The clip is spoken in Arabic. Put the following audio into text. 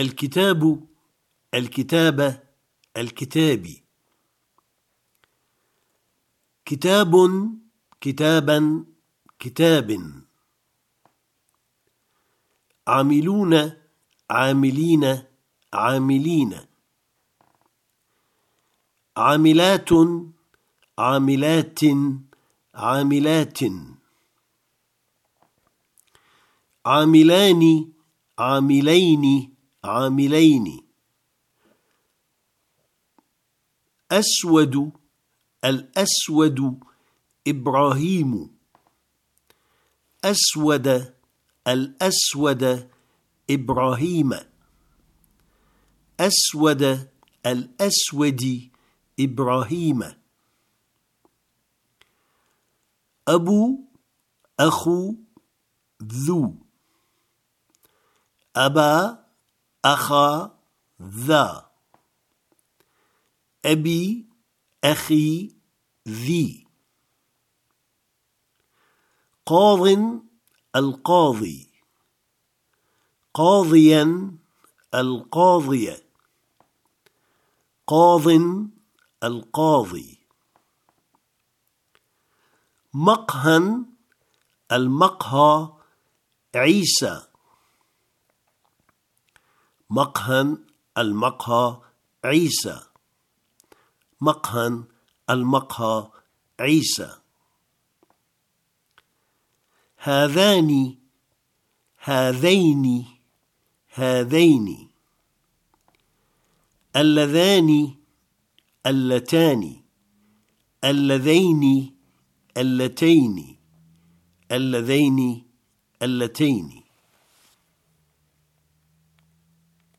الكتاب، الكتابة، الكتاب. كتاب، كتابا، كتاب. عاملون، عاملين، عاملين. عاملات، عاملات، عاملات. عاملان، عاملين، عاملين. أسود، الأسود، إبراهيم. أسود، الأسود، إبراهيم. أسود، الأسود، إبراهيم. أبو، أخو، ذو. أبا، أخا، ذا. أبي، أخي، ذي. قاض، القاضي. قاضيا، القاضية. قاض، القاضي. مقهى، المقهى، عيسى. مقهى، المقهى، عيسى. مقهى، المقهى، عيسى. هذان، هذين، هذين. اللذان، اللتان. اللذين، اللتين. اللذين، اللتين.